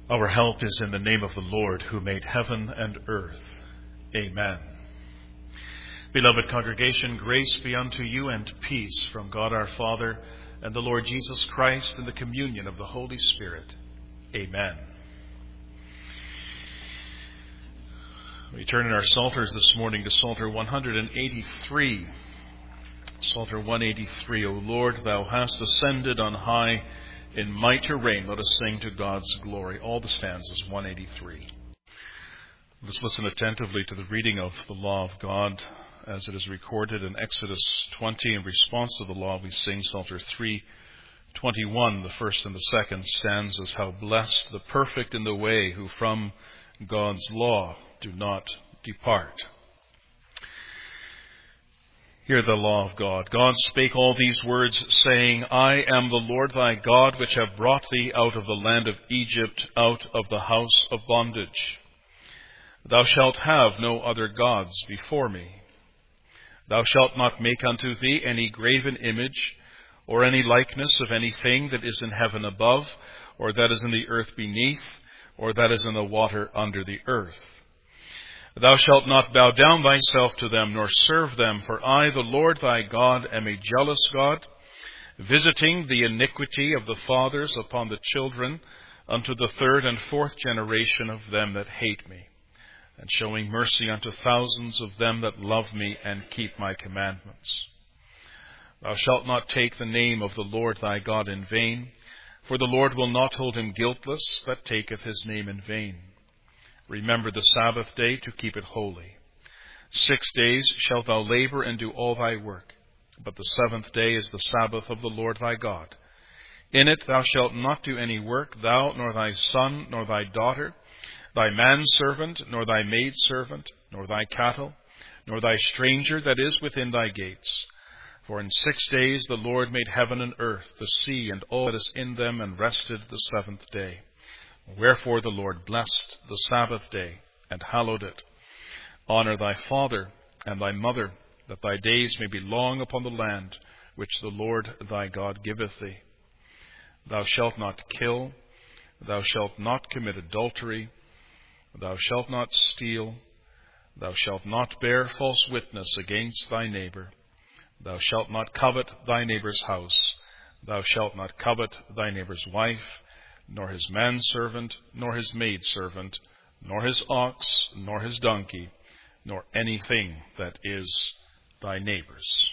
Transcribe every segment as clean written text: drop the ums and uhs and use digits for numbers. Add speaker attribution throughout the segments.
Speaker 1: Our help is in the name of the Lord, who made heaven and earth. Amen. Beloved congregation, grace be unto you and peace from God our Father and the Lord Jesus Christ and the communion of the Holy Spirit. Amen. We turn in our Psalters this morning to Psalter 183. Psalter 183, O Lord, thou hast ascended on high in mighty reign. Let us sing to God's glory. All the stanzas, 183. Let's listen attentively to the reading of the law of God as it is recorded in Exodus 20. In response to the law, we sing Psalter 3:21, the first and the second stanzas. How blessed the perfect in the way who from God's law do not depart. Hear the law of God. God spake all these words, saying, I am the Lord thy God, which have brought thee out of the land of Egypt, out of the house of bondage. Thou shalt have no other gods before me. Thou shalt not make unto thee any graven image, or any likeness of anything that is in heaven above, or that is in the earth beneath, or that is in the water under the earth. Thou shalt not bow down thyself to them, nor serve them, for I, the Lord thy God, am a jealous God, visiting the iniquity of the fathers upon the children, unto the third and fourth generation of them that hate me, and showing mercy unto thousands of them that love me and keep my commandments. Thou shalt not take the name of the Lord thy God in vain, for the Lord will not hold him guiltless that taketh his name in vain. Remember the Sabbath day to keep it holy. 6 days shalt thou labor and do all thy work, but the seventh day is the Sabbath of the Lord thy God. In it thou shalt not do any work, thou, nor thy son, nor thy daughter, thy manservant, nor thy maidservant, nor thy cattle, nor thy stranger that is within thy gates. For in 6 days the Lord made heaven and earth, the sea, and all that is in them, and rested the seventh day. Wherefore the Lord blessed the Sabbath day, and hallowed it. Honor thy father and thy mother, that thy days may be long upon the land which the Lord thy God giveth thee. Thou shalt not kill, thou shalt not commit adultery, thou shalt not steal, thou shalt not bear false witness against thy neighbor, thou shalt not covet thy neighbor's house, thou shalt not covet thy neighbor's wife, nor his manservant, nor his maidservant, nor his ox, nor his donkey, nor anything that is thy neighbor's.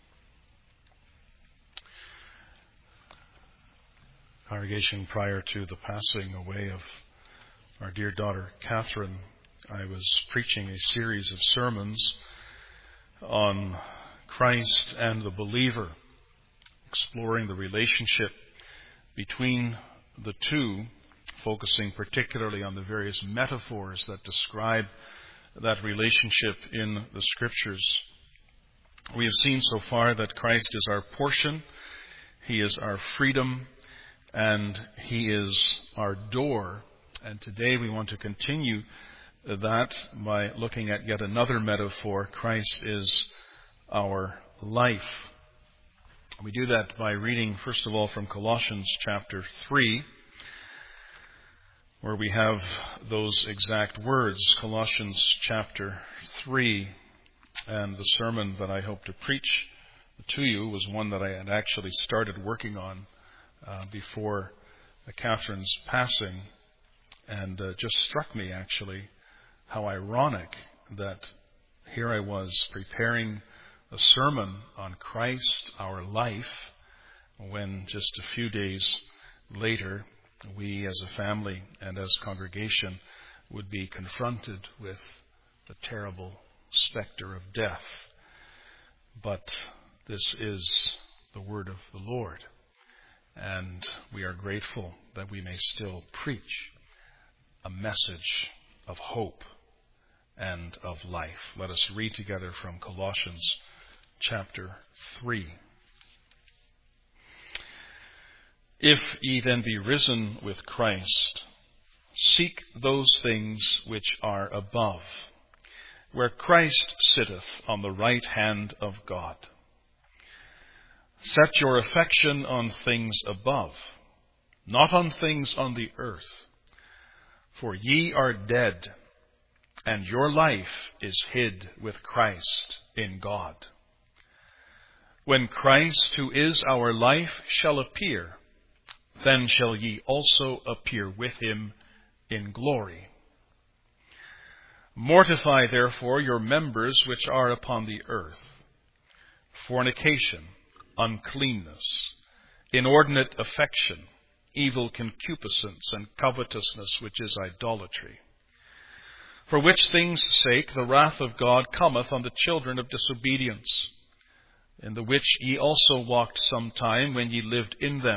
Speaker 1: Congregation, prior to the passing away of our dear daughter Catherine, I was preaching a series of sermons on Christ and the believer, exploring the relationship between the two, focusing particularly on the various metaphors that describe that relationship in the Scriptures. We have seen so far that Christ is our portion, He is our freedom, and He is our door. And today we want to continue that by looking at yet another metaphor. Christ is our life. We do that by reading, first of all, from Colossians chapter 3, where we have those exact words. Colossians chapter 3, and the sermon that I hope to preach to you was one that I had actually started working on before Catherine's passing, and just struck me actually how ironic that here I was preparing a sermon on Christ, our life, when just a few days later we as a family and as congregation would be confronted with the terrible specter of death. But this is the word of the Lord, and we are grateful that we may still preach a message of hope and of life. Let us read together from Colossians chapter 3. If ye then be risen with Christ, seek those things which are above, where Christ sitteth on the right hand of God. Set your affection on things above, not on things on the earth. For ye are dead, and your life is hid with Christ in God. When Christ, who is our life, shall appear, then shall ye also appear with him in glory. Mortify therefore your members which are upon the earth: fornication, uncleanness, inordinate affection, evil concupiscence, and covetousness, which is idolatry. For which things' sake the wrath of God cometh on the children of disobedience, in the which ye also walked sometime when ye lived in them.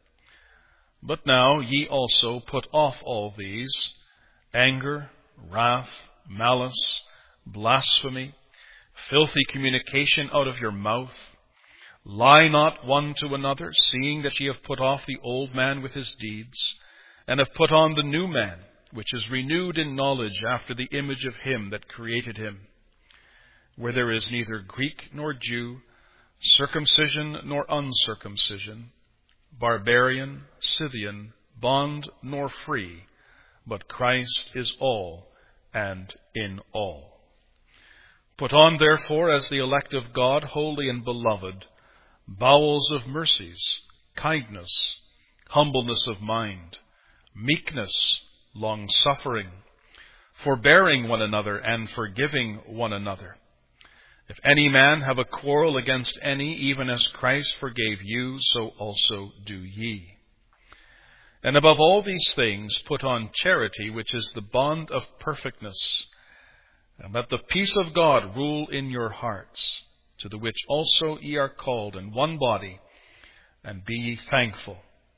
Speaker 1: But now ye also put off all these: anger, wrath, malice, blasphemy, filthy communication out of your mouth. Lie not one to another, seeing that ye have put off the old man with his deeds, and have put on the new man, which is renewed in knowledge after the image of him that created him, where there is neither Greek nor Jew, circumcision nor uncircumcision, barbarian, Scythian, bond nor free, but Christ is all and in all. Put on therefore, as the elect of God, holy and beloved, bowels of mercies, kindness, humbleness of mind, meekness, long-suffering, forbearing one another and forgiving one another. If any man have a quarrel against any, even as Christ forgave you, so also do ye. And above all these things put on charity, which is the bond of perfectness. And let the peace of God rule in your hearts, to the which also ye are called in one body, and be ye thankful.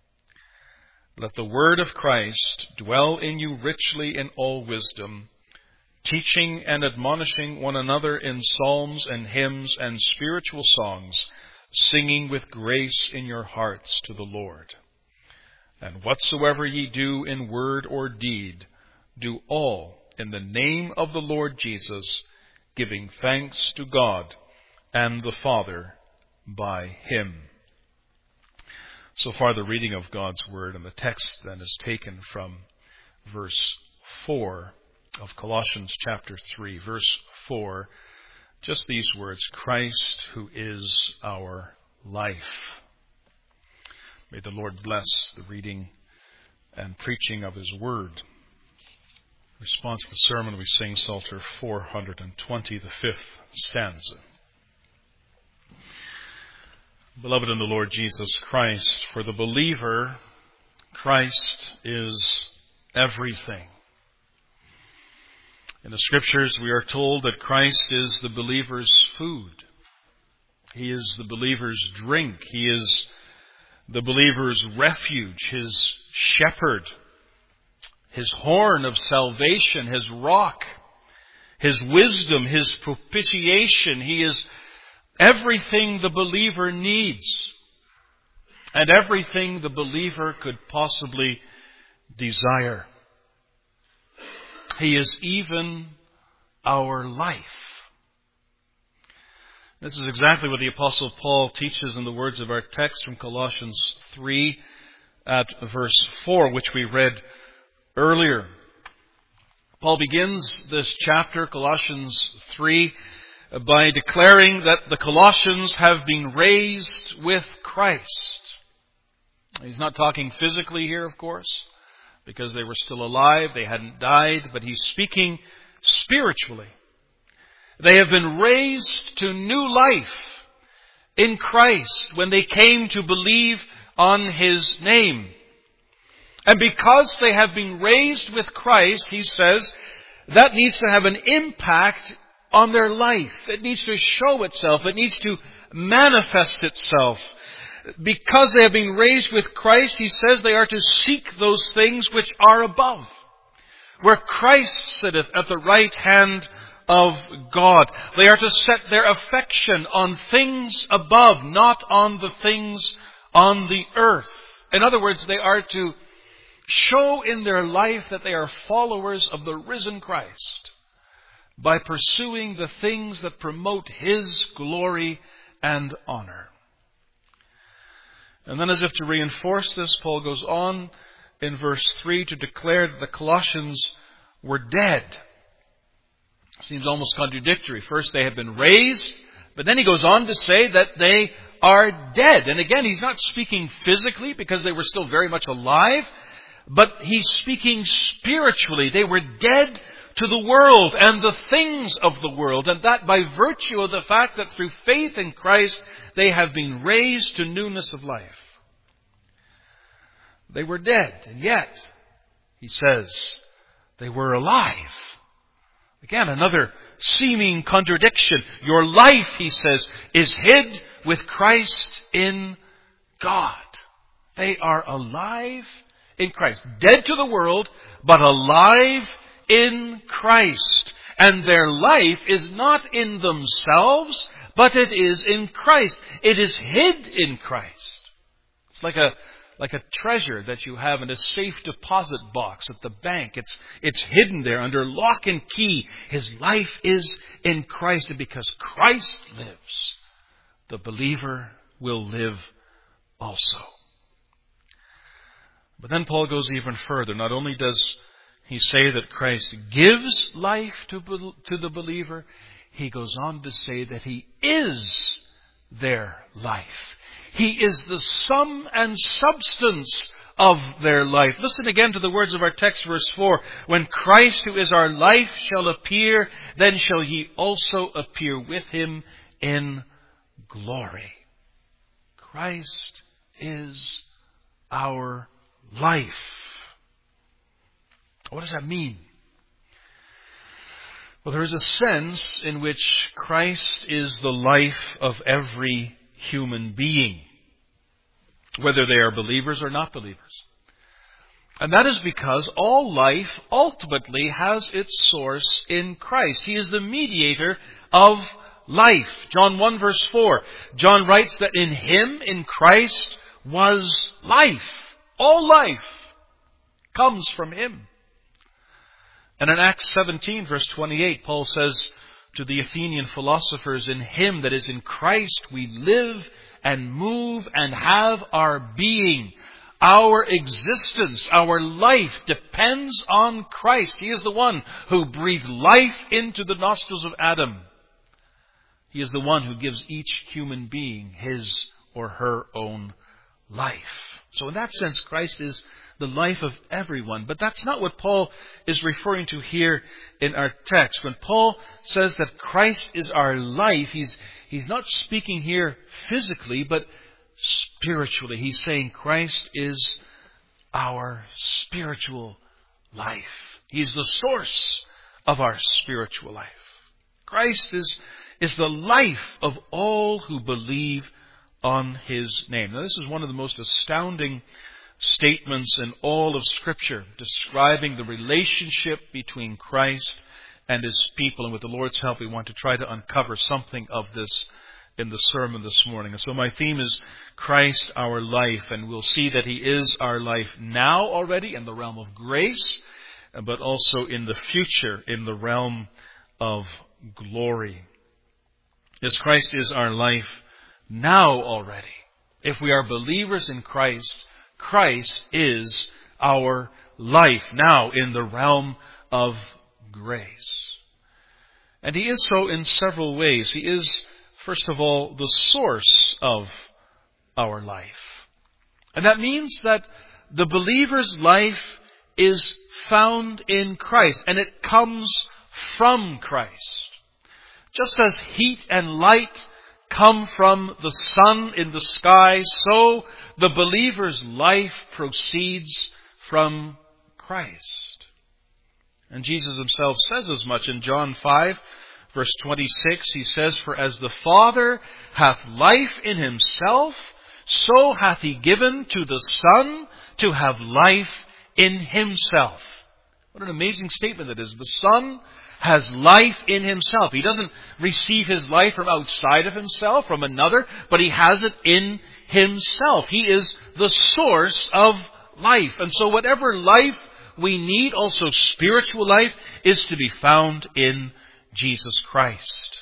Speaker 1: Let the word of Christ dwell in you richly in all wisdom, teaching and admonishing one another in psalms and hymns and spiritual songs, singing with grace in your hearts to the Lord. And whatsoever ye do in word or deed, do all in the name of the Lord Jesus, giving thanks to God and the Father by him. So far the reading of God's word, and the text then is taken from verse 4 of Colossians chapter 3. Verse 4, just these words: Christ, who is our life. May the Lord bless the reading and preaching of his word. In response to the sermon, we sing Psalter 420, the fifth stanza. Beloved in the Lord Jesus Christ, for the believer, Christ is everything. In the Scriptures, we are told that Christ is the believer's food. He is the believer's drink. He is the believer's refuge, his shepherd, his horn of salvation, his rock, his wisdom, his propitiation. He is everything the believer needs, and everything the believer could possibly desire. He is even our life. This is exactly what the Apostle Paul teaches in the words of our text from Colossians 3 at verse 4, which we read earlier. Paul begins this chapter, Colossians 3, by declaring that the Colossians have been raised with Christ. He's not talking physically here, of course, because they were still alive, they hadn't died, but he's speaking spiritually. They have been raised to new life in Christ when they came to believe on his name. And because they have been raised with Christ, he says, that needs to have an impact on their life. It needs to show itself. It needs to manifest itself. Because they have been raised with Christ, he says they are to seek those things which are above, where Christ sitteth at the right hand of God. They are to set their affection on things above, not on the things on the earth. In other words, they are to show in their life that they are followers of the risen Christ by pursuing the things that promote his glory and honor. And then, as if to reinforce this, Paul goes on in verse 3 to declare that the Colossians were dead. Seems almost contradictory. First they have been raised, but then he goes on to say that they are dead. And again, he's not speaking physically because they were still very much alive, but he's speaking spiritually. They were dead to the world and the things of the world, and that by virtue of the fact that through faith in Christ they have been raised to newness of life. They were dead, and yet, he says, they were alive. Again, another seeming contradiction. Your life, he says, is hid with Christ in God. They are alive in Christ. Dead to the world, but alive in Christ. And their life is not in themselves, but it is in Christ. It is hid in Christ. It's like a treasure that you have in a safe deposit box at the bank. It's hidden there under lock and key. His life is in Christ, and because Christ lives, the believer will live also. But then Paul goes even further. Not only does he say that Christ gives life to the believer, he goes on to say that he is their life. He is the sum and substance of their life. Listen again to the words of our text, verse 4. When Christ, who is our life, shall appear, then shall ye also appear with him in glory. Christ is our life. What does that mean? Well, there is a sense in which Christ is the life of every human being, whether they are believers or not believers. And that is because all life ultimately has its source in Christ. He is the mediator of life. John 1 verse 4. John writes that in Him, in Christ, was life. All life comes from Him. And in Acts 17 verse 28, Paul says to the Athenian philosophers, in Him, that is in Christ, we live and move and have our being. Our existence, our life depends on Christ. He is the one who breathed life into the nostrils of Adam. He is the one who gives each human being his or her own life. So in that sense, Christ is the life of everyone. But that's not what Paul is referring to here in our text. When Paul says that Christ is our life, he's not speaking here physically, but spiritually. He's saying Christ is our spiritual life. He's the source of our spiritual life. Christ is the life of all who believe on His name. Now, this is one of the most astounding statements in all of Scripture, describing the relationship between Christ and His people. And with the Lord's help, we want to try to uncover something of this in the sermon this morning. And so my theme is Christ our life, and we'll see that He is our life now already in the realm of grace, but also in the future in the realm of glory. Yes, Christ is our life now already. If we are believers in Christ, Christ is our life now in the realm of grace. And He is so in several ways. He is, first of all, the source of our life. And that means that the believer's life is found in Christ, and it comes from Christ. Just as heat and light come from the sun in the sky, so the believer's life proceeds from Christ. And Jesus Himself says as much in John 5, verse 26. He says, for as the Father hath life in Himself, so hath He given to the Son to have life in Himself. What an amazing statement that is. The Son has life in Himself. He doesn't receive His life from outside of Himself, from another, but He has it in Himself. He is the source of life. And so whatever life we need, also spiritual life, is to be found in Jesus Christ.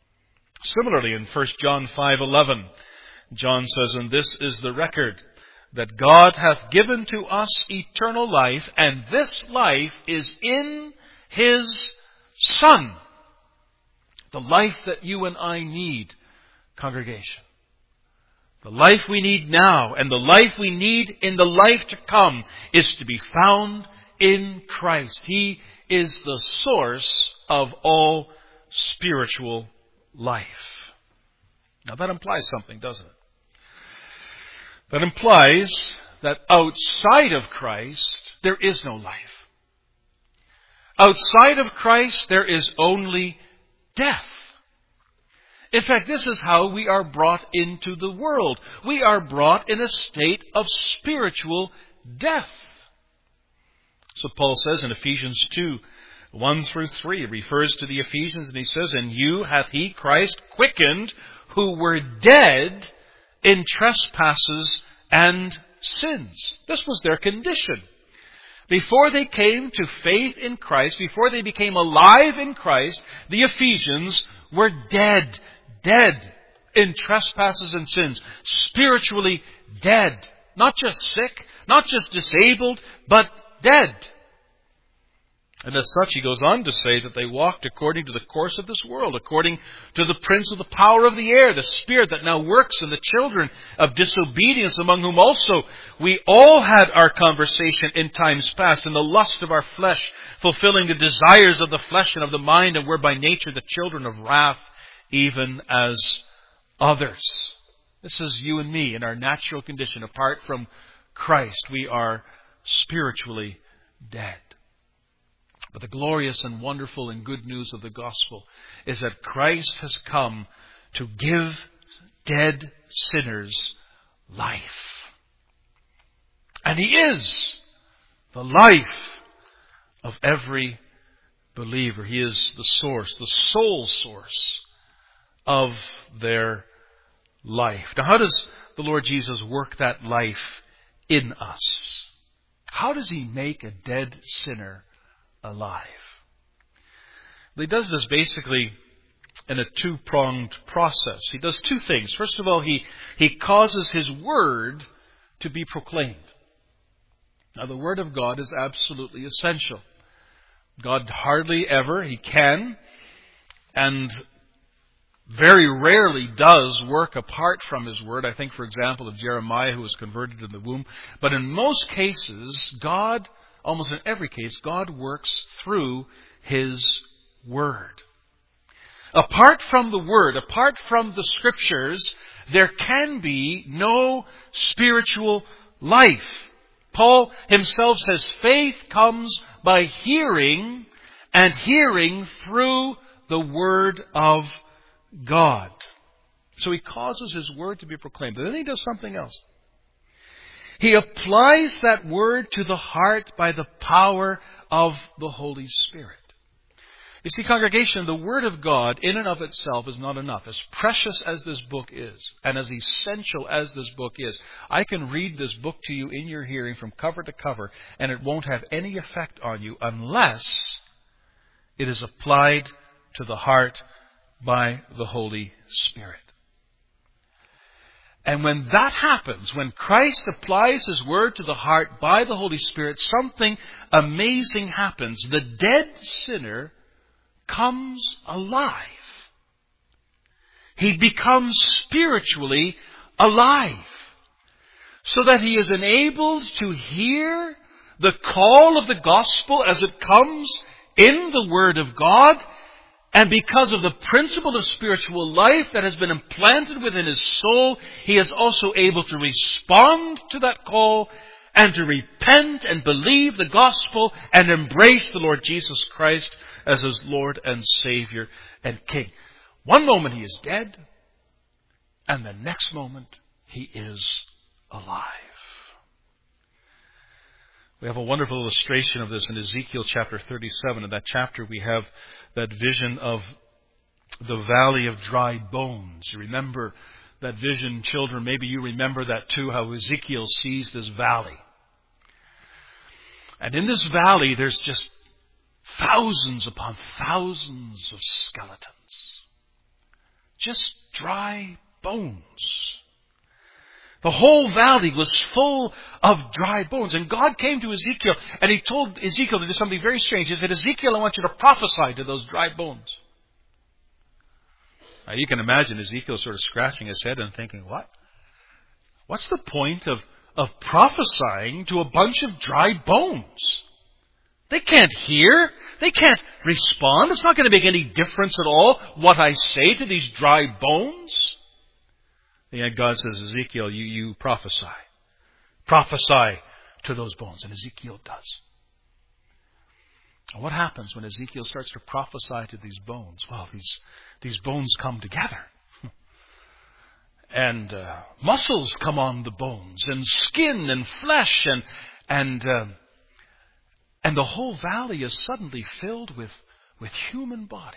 Speaker 1: Similarly, in 1 John 5:11, John says, and this is the record, that God hath given to us eternal life, and this life is in His Son. The life that you and I need, congregation. The life we need now and the life we need in the life to come is to be found in Christ. He is the source of all spiritual life. Now that implies something, doesn't it? That implies that outside of Christ, there is no life. Outside of Christ, there is only death. In fact, this is how we are brought into the world. We are brought in a state of spiritual death. So Paul says in Ephesians 2, 1 through 3, he refers to the Ephesians and he says, "In you hath he, Christ, quickened, who were dead in trespasses and sins." This was their condition. Before they came to faith in Christ, before they became alive in Christ, the Ephesians were dead in trespasses and sins. Spiritually dead. Not just sick, not just disabled, but dead. And as such, he goes on to say that they walked according to the course of this world, according to the prince of the power of the air, the spirit that now works in the children of disobedience, among whom also we all had our conversation in times past, in the lust of our flesh, fulfilling the desires of the flesh and of the mind, and were by nature the children of wrath, even as others. This is you and me in our natural condition. Apart from Christ, we are spiritually dead. But the glorious and wonderful and good news of the gospel is that Christ has come to give dead sinners life. And He is the life of every believer. He is the source, the sole source of their life. Now, how does the Lord Jesus work that life in us? How does He make a dead sinner alive? Well, He does this basically in a two-pronged process. He does two things. First of all, He causes His Word to be proclaimed. Now, the Word of God is absolutely essential. God hardly ever, He can, and very rarely does work apart from His Word. I think, for example, of Jeremiah, who was converted in the womb. But in most cases, God, almost in every case, God works through His Word. Apart from the Word, apart from the Scriptures, there can be no spiritual life. Paul himself says faith comes by hearing, and hearing through the Word of God. So He causes His Word to be proclaimed. But then He does something else. He applies that Word to the heart by the power of the Holy Spirit. You see, congregation, the Word of God in and of itself is not enough. As precious as this book is, and as essential as this book is, I can read this book to you in your hearing from cover to cover, and it won't have any effect on you unless it is applied to the heart by the Holy Spirit. And when that happens, when Christ applies His Word to the heart by the Holy Spirit, something amazing happens. The dead sinner comes alive. He becomes spiritually alive, so that he is enabled to hear the call of the gospel as it comes in the Word of God. And because of the principle of spiritual life that has been implanted within his soul, he is also able to respond to that call and to repent and believe the gospel and embrace the Lord Jesus Christ as his Lord and Savior and King. One moment he is dead, and the next moment he is alive. We have a wonderful illustration of this in Ezekiel chapter 37. In that chapter we have that vision of the valley of dry bones. You remember that vision, children? Maybe you remember that too, how Ezekiel sees this valley. And in this valley there's just thousands upon thousands of skeletons. Just dry bones. The whole valley was full of dry bones. And God came to Ezekiel and He told Ezekiel to do something very strange. He said, Ezekiel, I want you to prophesy to those dry bones. Now you can imagine Ezekiel sort of scratching his head and thinking, what? What's the point of prophesying to a bunch of dry bones? They can't hear. They can't respond. It's not going to make any difference at all what I say to these dry bones. And yet God says, Ezekiel, you prophesy. Prophesy to those bones. And Ezekiel does. And what happens when Ezekiel starts to prophesy to these bones? Well, these bones come together. And muscles come on the bones, and skin and flesh, and the whole valley is suddenly filled with human bodies.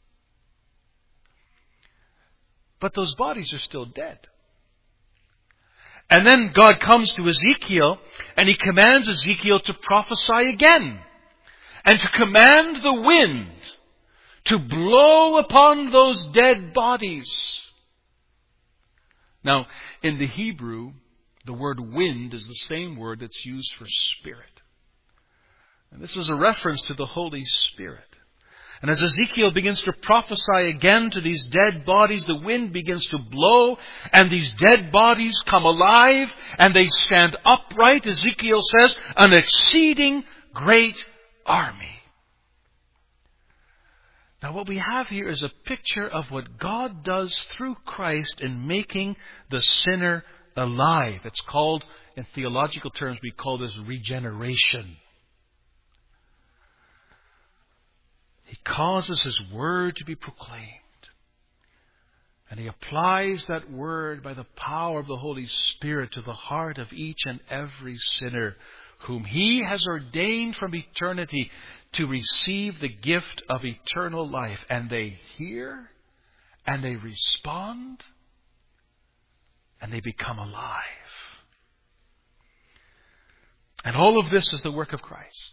Speaker 1: But those bodies are still dead. And then God comes to Ezekiel, and He commands Ezekiel to prophesy again, and to command the wind to blow upon those dead bodies. Now, in the Hebrew, the word wind is the same word that's used for spirit. And this is a reference to the Holy Spirit. And as Ezekiel begins to prophesy again to these dead bodies, the wind begins to blow, and these dead bodies come alive, and they stand upright, Ezekiel says, an exceeding great army. Now what we have here is a picture of what God does through Christ in making the sinner alive. It's called, in theological terms, we call this regeneration. He causes His word to be proclaimed. And He applies that word by the power of the Holy Spirit to the heart of each and every sinner whom He has ordained from eternity to receive the gift of eternal life. And they hear, and they respond, and they become alive. And all of this is the work of Christ.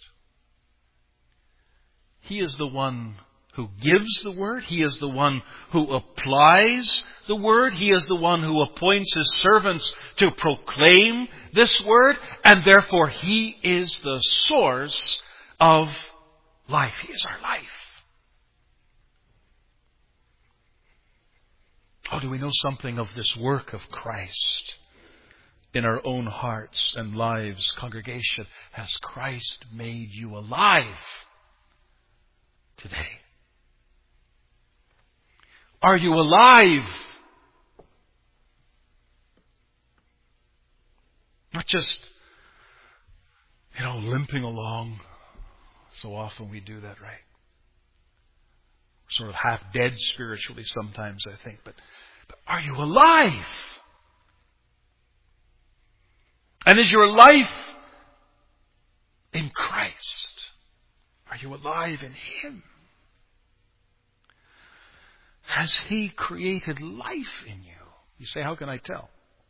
Speaker 1: He is the one who gives the word. He is the one who applies the word. He is the one who appoints His servants to proclaim this word. And therefore He is the source of life. He is our life. Oh, do we know something of this work of Christ in our own hearts and lives? Congregation, has Christ made you alive today? Are you alive? Not just, limping along. So often we do that, right? We're sort of half dead spiritually sometimes, I think. But are you alive? And is your life in Christ? Are you alive in Him? Has He created life in you? You say, how can I tell?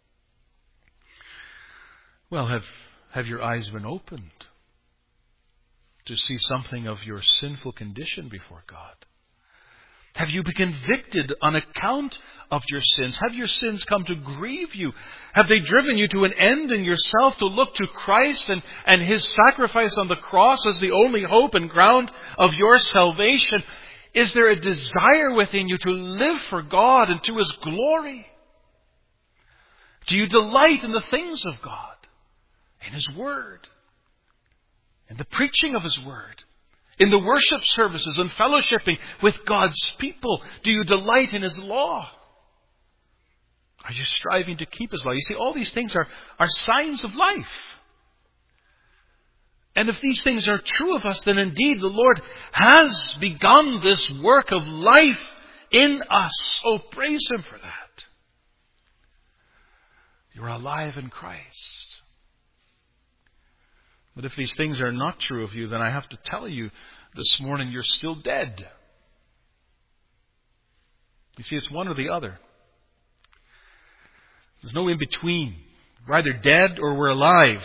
Speaker 1: Well, have your eyes been opened to see something of your sinful condition before God? Have you been convicted on account of your sins? Have your sins come to grieve you? Have they driven you to an end in yourself to look to Christ and His sacrifice on the cross as the only hope and ground of your salvation? Is there a desire within you to live for God and to His glory? Do you delight in the things of God, in His Word, in the preaching of His Word, in the worship services and fellowshipping with God's people? Do you delight in His law? Are you striving to keep His law? You see, all these things are signs of life. And if these things are true of us, then indeed the Lord has begun this work of life in us. Oh, praise Him for that. You're alive in Christ. But if these things are not true of you, then I have to tell you this morning you're still dead. You see, it's one or the other. There's no in between. We're either dead or we're alive.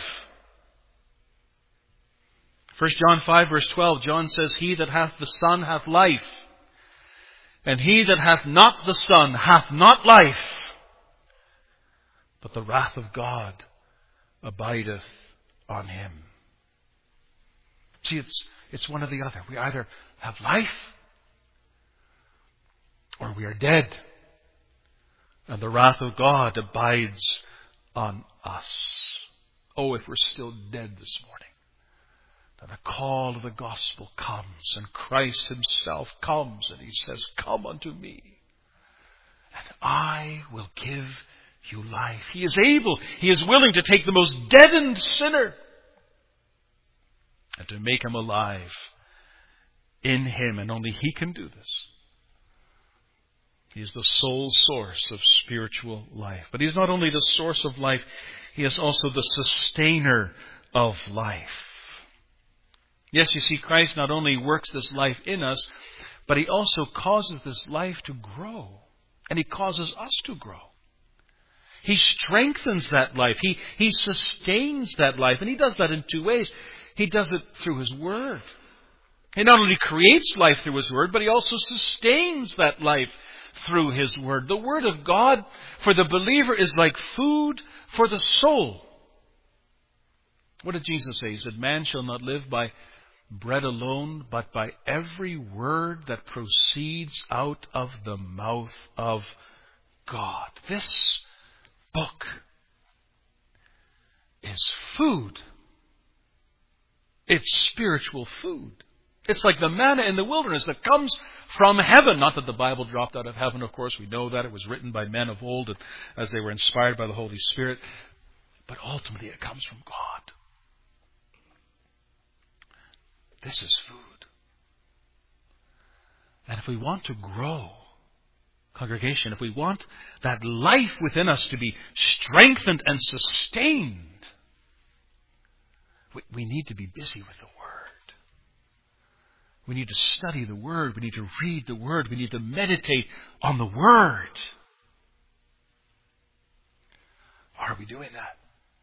Speaker 1: 1 John 5 verse 12, John says, He that hath the Son hath life, and he that hath not the Son hath not life. but the wrath of God abideth on him. See, it's one or the other. We either have life or we are dead. And the wrath of God abides on us. Oh, if we're still dead this morning. And the call of the gospel comes, and Christ himself comes, and he says, "Come unto me, and I will give you life." He is able, he is willing to take the most deadened sinner and to make him alive in him, and only he can do this. He is the sole source of spiritual life. But he is not only the source of life, he is also the sustainer of life. Yes, you see, Christ not only works this life in us, but he also causes this life to grow. And he causes us to grow. He strengthens that life. He sustains that life. And he does that in two ways. He does it through his word. He not only creates life through his word, but he also sustains that life through his word. The word of God for the believer is like food for the soul. What did Jesus say? He said, "Man shall not live by bread alone, but by every word that proceeds out of the mouth of God." This book is food. It's spiritual food. It's like the manna in the wilderness that comes from heaven. Not that the Bible dropped out of heaven, of course. We know that. It was written by men of old as they were inspired by the Holy Spirit. But ultimately it comes from God. This is food. And if we want to grow, congregation, if we want that life within us to be strengthened and sustained, we need to be busy with the Word. We need to study the Word. We need to read the Word. We need to meditate on the Word. Are we doing that?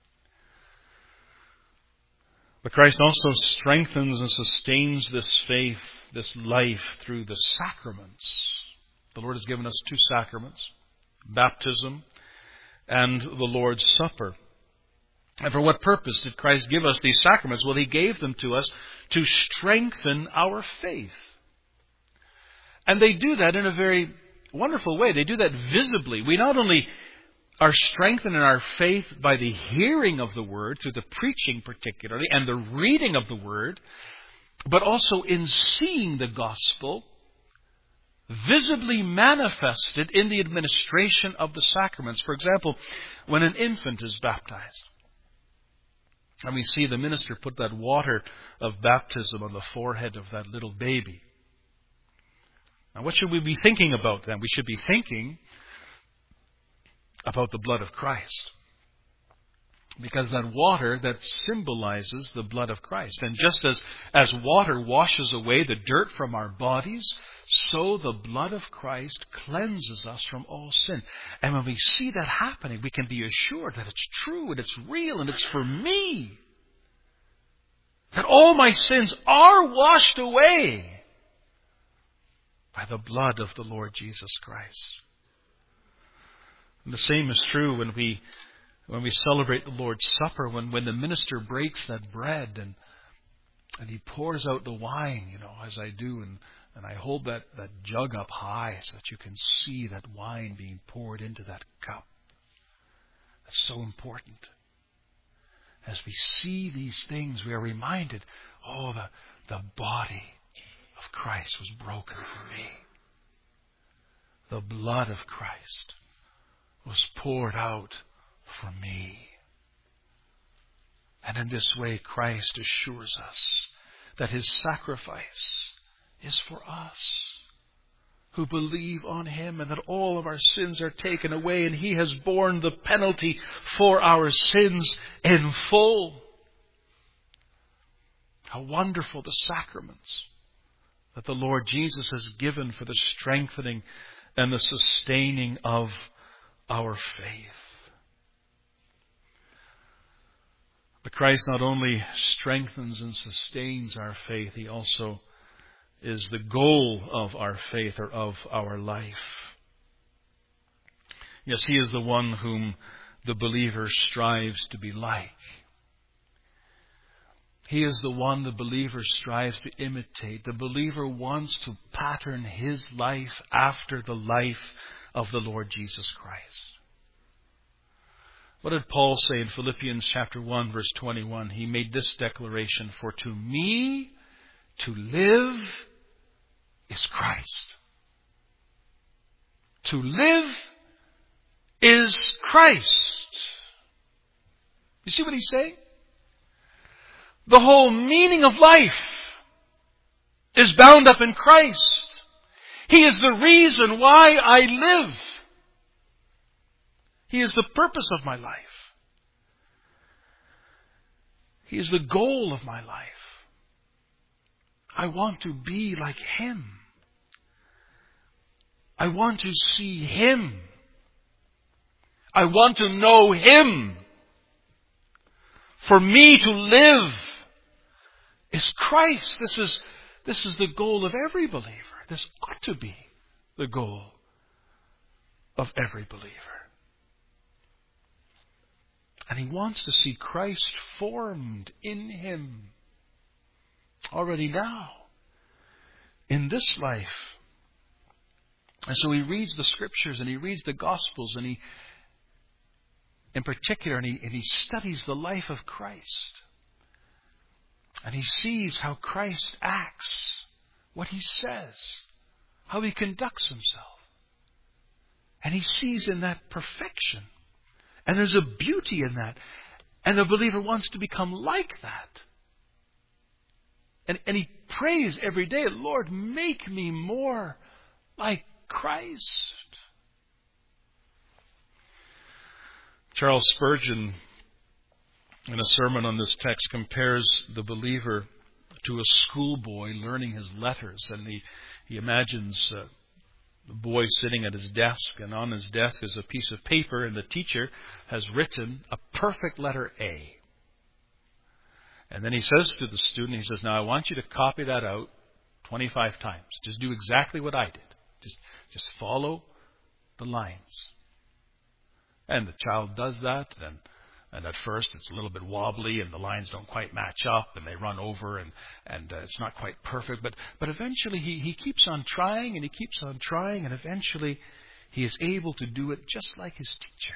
Speaker 1: But Christ also strengthens and sustains this faith, this life, through the sacraments. The Lord has given us two sacraments, baptism and the Lord's Supper. And for what purpose did Christ give us these sacraments? Well, he gave them to us to strengthen our faith. And they do that in a very wonderful way. They do that visibly. We not only are strengthened in our faith by the hearing of the Word, through the preaching particularly, and the reading of the Word, but also in seeing the gospel visibly manifested in the administration of the sacraments. For example, when an infant is baptized, and we see the minister put that water of baptism on the forehead of that little baby. Now, what should we be thinking about then? We should be thinking about the blood of Christ. Because that water, that symbolizes the blood of Christ. And just as water washes away the dirt from our bodies, so the blood of Christ cleanses us from all sin. And when we see that happening, we can be assured that it's true and it's real and it's for me. That all my sins are washed away by the blood of the Lord Jesus Christ. And the same is true when we celebrate the Lord's Supper, when the minister breaks that bread and he pours out the wine, as I do, and I hold that jug up high so that you can see that wine being poured into that cup. That's so important. As we see these things, we are reminded, the body of Christ was broken for me. The blood of Christ was poured out for me. And in this way, Christ assures us that his sacrifice is for us who believe on him, and that all of our sins are taken away, and he has borne the penalty for our sins in full. How wonderful the sacraments that the Lord Jesus has given for the strengthening and the sustaining of our faith. But Christ not only strengthens and sustains our faith, he also is the goal of our faith or of our life. Yes, he is the one whom the believer strives to be like. He is the one the believer strives to imitate. The believer wants to pattern his life after the life of the Lord Jesus Christ. What did Paul say in Philippians chapter 1, verse 21? He made this declaration, "For to me to live is Christ." To live is Christ. You see what he's saying? The whole meaning of life is bound up in Christ. He is the reason why I live. He is the purpose of my life. He is the goal of my life. I want to be like Him. I want to see Him. I want to know Him. For me to live is Christ. This is the goal of every believer. This ought to be the goal of every believer. And he wants to see Christ formed in him already now, in this life. And so he reads the Scriptures and he reads the Gospels and he, in particular, and he studies the life of Christ. And he sees how Christ acts, what he says, how he conducts himself. And he sees in that perfection. And there's a beauty in that. And the believer wants to become like that. And he prays every day, "Lord, make me more like Christ." Charles Spurgeon, in a sermon on this text, compares the believer to a schoolboy learning his letters. And he imagines the boy sitting at his desk, and on his desk is a piece of paper, and the teacher has written a perfect letter A. And then he says to the student, he says, "Now I want you to copy that out 25 times. Just do exactly what I did. Just follow the lines." And the child does that, and at first it's a little bit wobbly, and the lines don't quite match up, and they run over, and it's not quite perfect. But eventually he keeps on trying, and he keeps on trying, and eventually he is able to do it just like his teacher.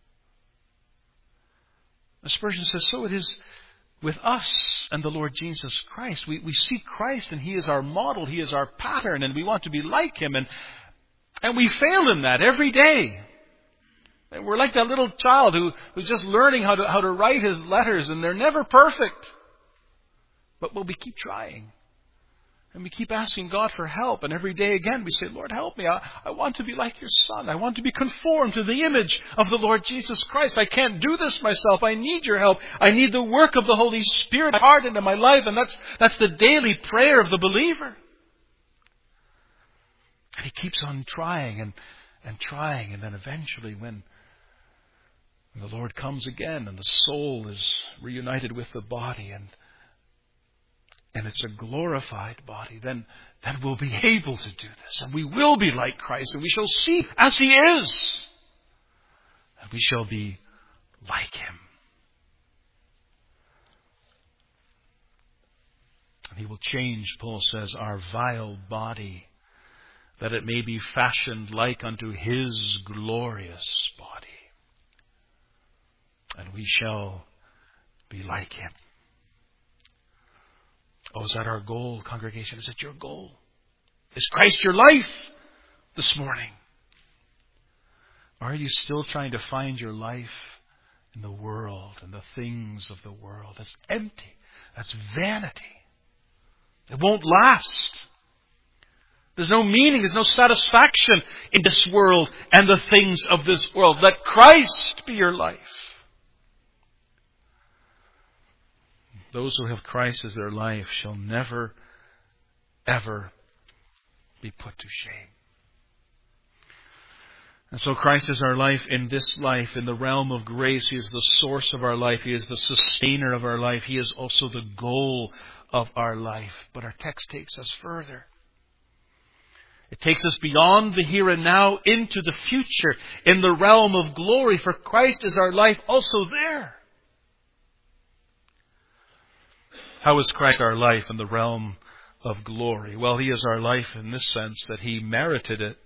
Speaker 1: Spurgeon says, so it is with us and the Lord Jesus Christ. We see Christ, and He is our model, He is our pattern, and we want to be like Him, and we fail in that every day. And we're like that little child who's just learning how to write his letters, and they're never perfect. But we keep trying. And we keep asking God for help. And every day again we say, "Lord, help me. I want to be like your Son. I want to be conformed to the image of the Lord Jesus Christ. I can't do this myself. I need your help. I need the work of the Holy Spirit in my heart and in my life." And that's the daily prayer of the believer. And he keeps on trying and trying. And then eventually when the Lord comes again and the soul is reunited with the body and it's a glorified body, then we'll be able to do this. And we will be like Christ, and we shall see as He is. And we shall be like Him. And He will change, Paul says, our vile body, that it may be fashioned like unto His glorious body. And we shall be like Him. Oh, is that our goal, congregation? Is it your goal? Is Christ your life this morning? Or are you still trying to find your life in the world and the things of the world? That's empty. That's vanity. It won't last. There's no meaning, there's no satisfaction in this world and the things of this world. Let Christ be your life. Those who have Christ as their life shall never, ever be put to shame. And so Christ is our life in this life, in the realm of grace. He is the source of our life. He is the sustainer of our life. He is also the goal of our life. But our text takes us further. It takes us beyond the here and now into the future in the realm of glory, for Christ is our life also there. How is Christ our life in the realm of glory? Well, He is our life in this sense that He merited it.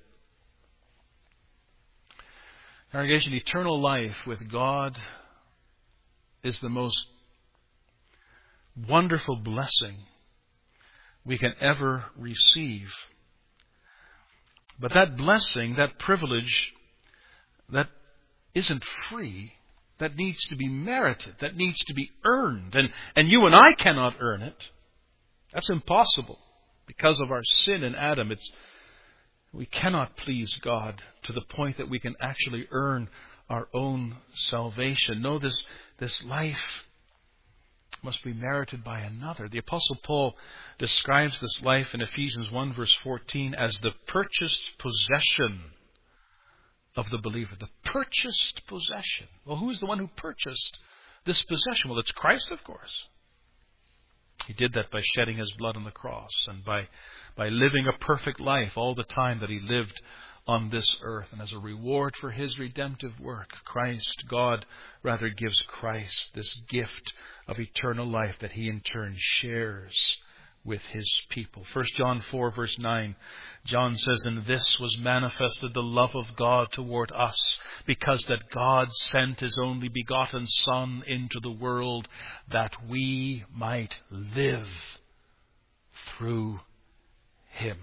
Speaker 1: Congregation, eternal life with God is the most wonderful blessing we can ever receive. But that blessing, that privilege, that isn't free, that needs to be merited, that needs to be earned. And you and I cannot earn it. That's impossible. Because of our sin in Adam, we cannot please God to the point that we can actually earn our own salvation. No, this life must be merited by another. The Apostle Paul describes this life in Ephesians 1 verse 14 as the purchased possession of the believer. The purchased possession. Well, who is the one who purchased this possession? Well, it's Christ, of course. He did that by shedding His blood on the cross and by living a perfect life all the time that He lived on this earth. And as a reward for His redemptive work, God rather gives Christ this gift of eternal life that He in turn shares with His people. 1 John 4 verse 9, John says, "In this was manifested the love of God toward us, because that God sent His only begotten Son into the world, that we might live through Him."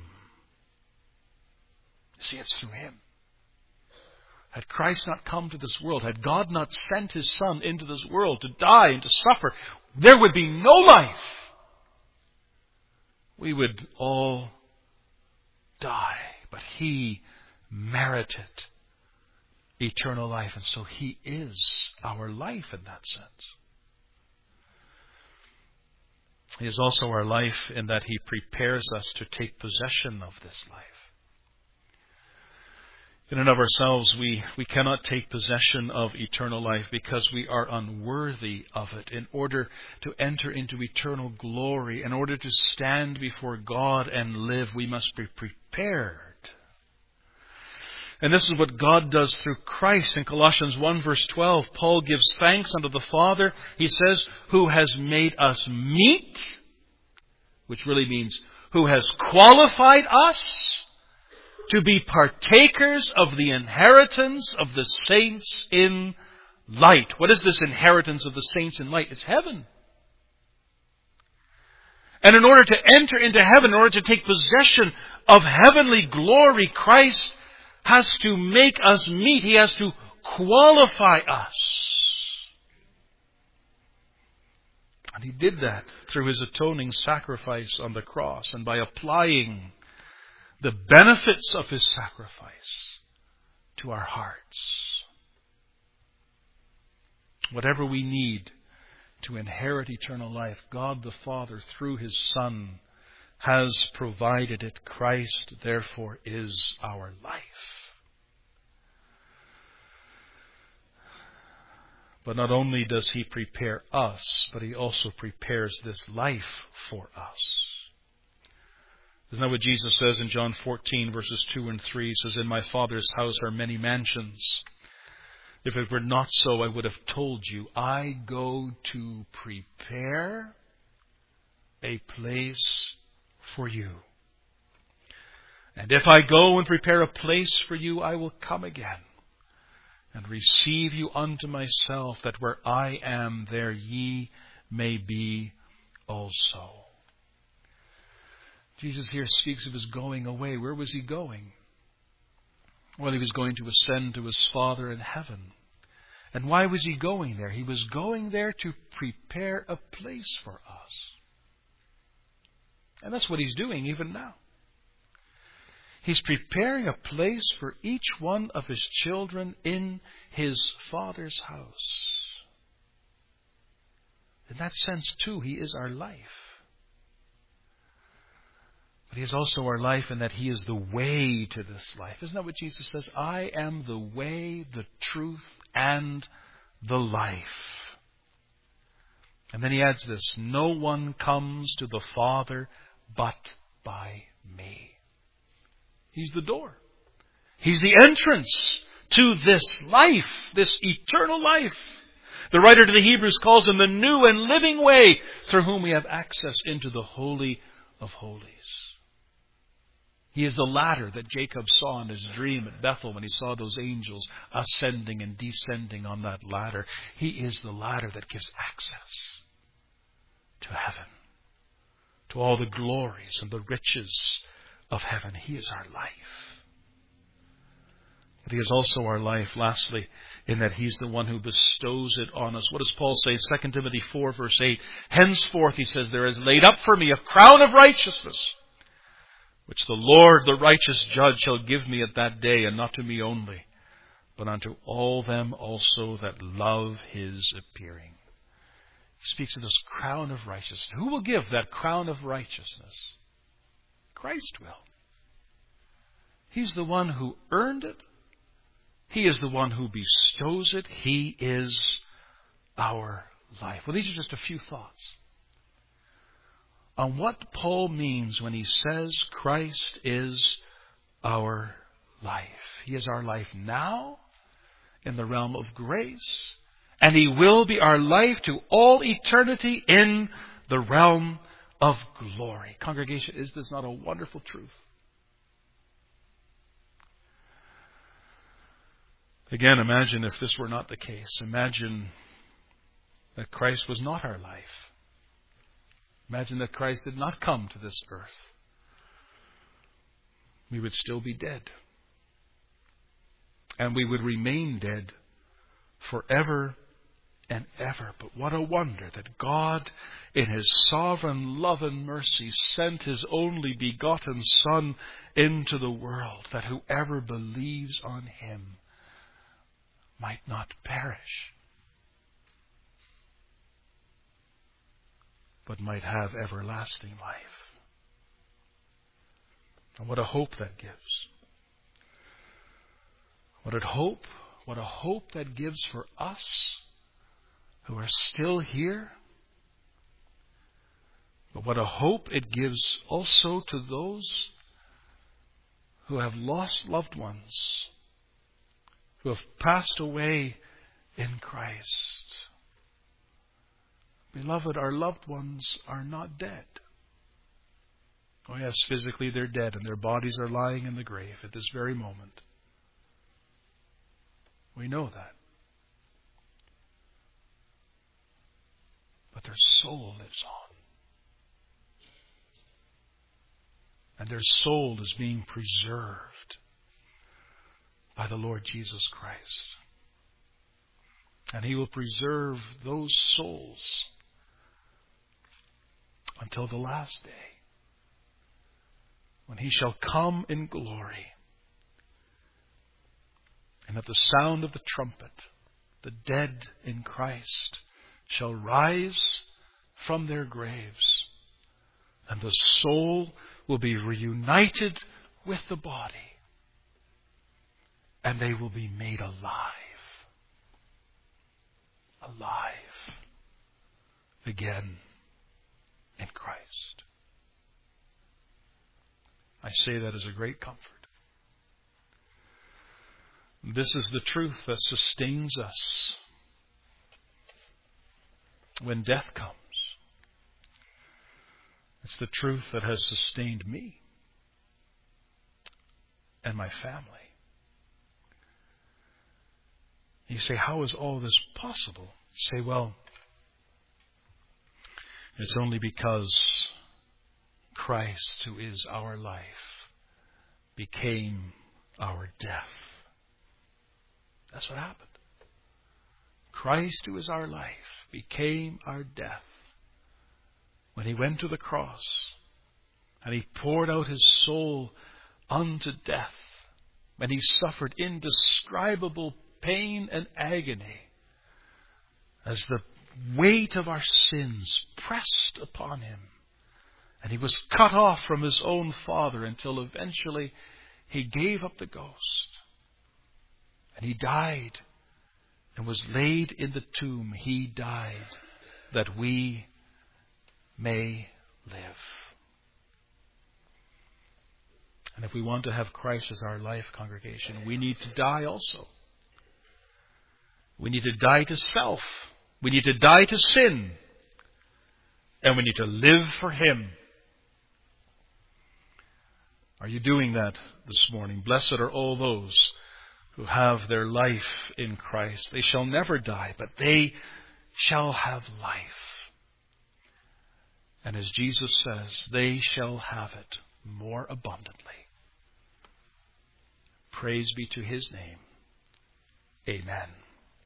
Speaker 1: See, it's through Him. Had Christ not come to this world, had God not sent His Son into this world to die and to suffer, there would be no life. We would all die. But He merited eternal life, and so He is our life in that sense. He is also our life in that He prepares us to take possession of this life. In and of ourselves, we cannot take possession of eternal life because we are unworthy of it. In order to enter into eternal glory, in order to stand before God and live, we must be prepared. And this is what God does through Christ. In Colossians 1 verse 12, Paul gives thanks unto the Father. He says, who has made us meet, which really means who has qualified us to be partakers of the inheritance of the saints in light. What is this inheritance of the saints in light? It's heaven. And in order to enter into heaven, in order to take possession of heavenly glory, Christ has to make us meet. He has to qualify us. And He did that through His atoning sacrifice on the cross and by applying the benefits of His sacrifice to our hearts. Whatever we need to inherit eternal life, God the Father, through His Son, has provided it. Christ, therefore, is our life. But not only does He prepare us, but He also prepares this life for us. Isn't that what Jesus says in John 14 verses 2 and 3? He says, "In my Father's house are many mansions. If it were not so, I would have told you. I go to prepare a place for you. And if I go and prepare a place for you, I will come again and receive you unto myself, that where I am, there ye may be also." Jesus here speaks of His going away. Where was He going? Well, He was going to ascend to His Father in heaven. And why was He going there? He was going there to prepare a place for us. And that's what He's doing even now. He's preparing a place for each one of His children in His Father's house. In that sense, too, He is our life. But He is also our life in that He is the way to this life. Isn't that what Jesus says? I am the way, the truth, and the life. And then He adds this, no one comes to the Father but by me. He's the door. He's the entrance to this life, this eternal life. The writer to the Hebrews calls Him the new and living way through whom we have access into the Holy of Holies. He is the ladder that Jacob saw in his dream at Bethel when he saw those angels ascending and descending on that ladder. He is the ladder that gives access to heaven, to all the glories and the riches of heaven. He is our life. But He is also our life, lastly, in that He's the one who bestows it on us. What does Paul say? 2 Timothy 4, verse 8. Henceforth, he says, there is laid up for me a crown of righteousness, which the Lord, the righteous judge, shall give me at that day, and not to me only, but unto all them also that love His appearing. He speaks of this crown of righteousness. Who will give that crown of righteousness? Christ will. He's the one who earned it. He is the one who bestows it. He is our life. Well, these are just a few thoughts on what Paul means when he says Christ is our life. He is our life now in the realm of grace, and He will be our life to all eternity in the realm of glory. Congregation, is this not a wonderful truth? Again, imagine if this were not the case. Imagine that Christ was not our life. Imagine that Christ did not come to this earth. We would still be dead. And we would remain dead forever and ever. But what a wonder that God, in His sovereign love and mercy, sent His only begotten Son into the world, that whoever believes on Him might not perish, but might have everlasting life. And what a hope that gives. What a hope that gives for us who are still here. But what a hope it gives also to those who have lost loved ones, who have passed away in Christ. Beloved, our loved ones are not dead. Oh yes, physically they're dead and their bodies are lying in the grave at this very moment. We know that. But their soul lives on. And their soul is being preserved by the Lord Jesus Christ. And He will preserve those souls until the last day, when He shall come in glory, and at the sound of the trumpet, the dead in Christ shall rise from their graves, and the soul will be reunited with the body, and they will be made alive again in Christ. I say that as a great comfort. This is the truth that sustains us when death comes. It's the truth that has sustained me and my family. You say, how is all this possible? You say, well, it's only because Christ, who is our life, became our death. That's what happened. Christ, who is our life, became our death when He went to the cross and He poured out His soul unto death, when He suffered indescribable pain and agony as the weight of our sins pressed upon Him, and He was cut off from His own Father until eventually He gave up the ghost. And He died and was laid in the tomb. He died that we may live. And if we want to have Christ as our life, congregation, we need to die also. We need to die to self. We need to die to sin. And we need to live for Him. Are you doing that this morning? Blessed are all those who have their life in Christ. They shall never die, but they shall have life. And as Jesus says, they shall have it more abundantly. Praise be to His name. Amen.